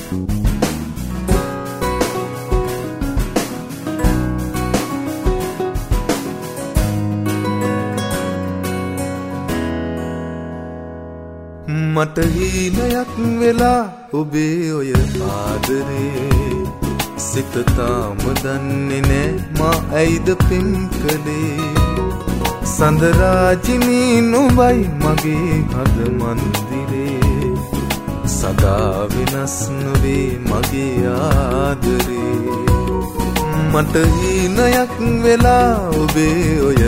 මට හීනයක් වෙලා ඔබේ ඔය ආදරේ සිත තාම දන්නේ නෑ මා ඇයිද පින් කළේ සඳරාජිනී නුඹයි මගේ හද මන්දිරේ සදා වෙනස් නොවේ මගේ ආදරේ මට හීනයක් වෙලා ඔබේ ඔය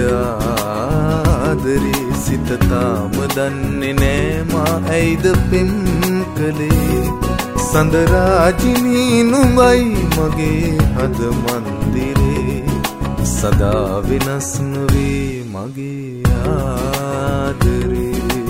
ආදරේ සිත තාම දන්නේ නෑ මා ඇයිද පින් කළේ සඳරාජිනී නුඹයි මගේ හද මන්දිරේ සදා වෙනස් නොවේ මගේ ආදරේ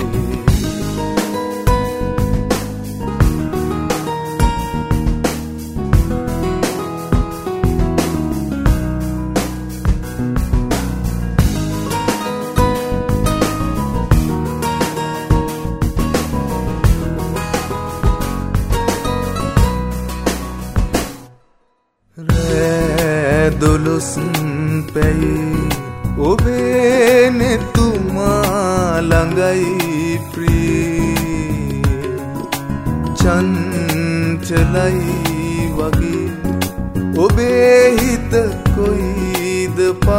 දොළොස් පැයි ඔබේ නෙතුමා ළඟයි ප්‍රී චංචලයි වගේ ඔබේ හිත කොයිද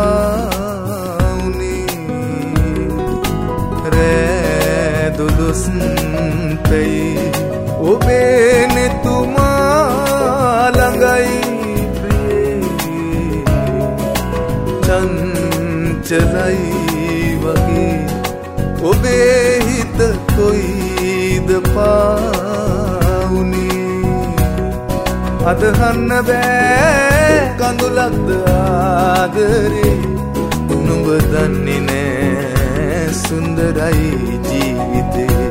පාවුනේ රෑ දොළොස් පැයි ඔබේ නෙතුමා ළඟයි චංචලයි වගේ ඔබේ හිත කොයිද පාවුනේ අදහන්න බෑ කඳුලක්ද ආදරේ නුඹ දන්නේ නෑ සුන්දරයි ජීවිතේ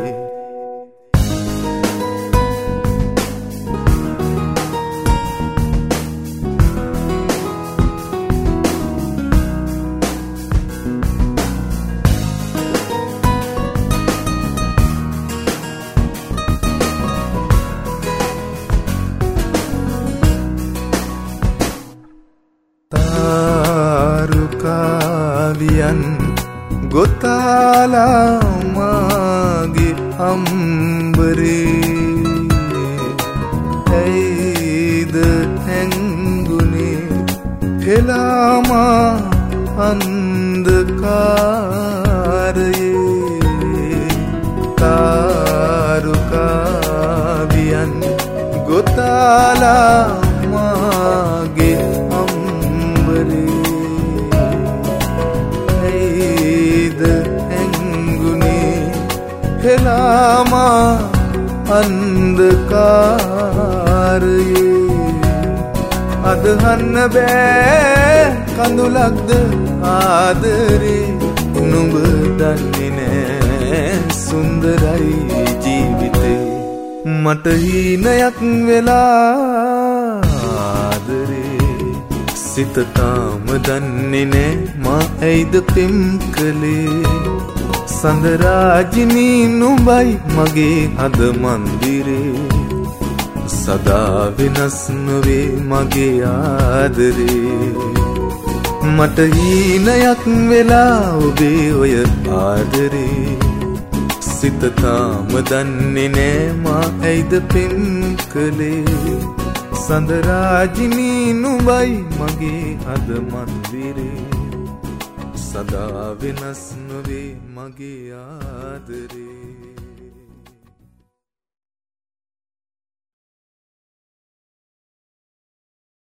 තාරුකාවියන් ගොතාලා මාගේ අම්බරේ ඇයිද හැංගුනේ හෙලාමා අන්ධකාරයේ තාරුකාවියන් ගොතාලා මාගේ හෙලාමා අන්ධකාරයේ අදහන්න බෑ කඳුලක්ද ආදරේ නුඹ දන්නේ නෑ සුන්දරයි ජීවිතේ මට හීනයක් වෙලා ආදරේ සිත තාම දන්නේ නෑ මා ඇයිද පින් කළේ සඳරාජිනී නුඹයි මගේ හද මන්දිරේ සදා වෙනස් නොවේ මගේ ආදරේ මට හීනයක් වෙලා ඔබේ ඔය ආදරේ සිත තාම දන්නේ නෑ මා ඇයිද පින් කළේ සඳරාජිනී නුඹයි මගේ හද මන්දිරේ සදා වෙනස් නොවේ මගේ ආදරේ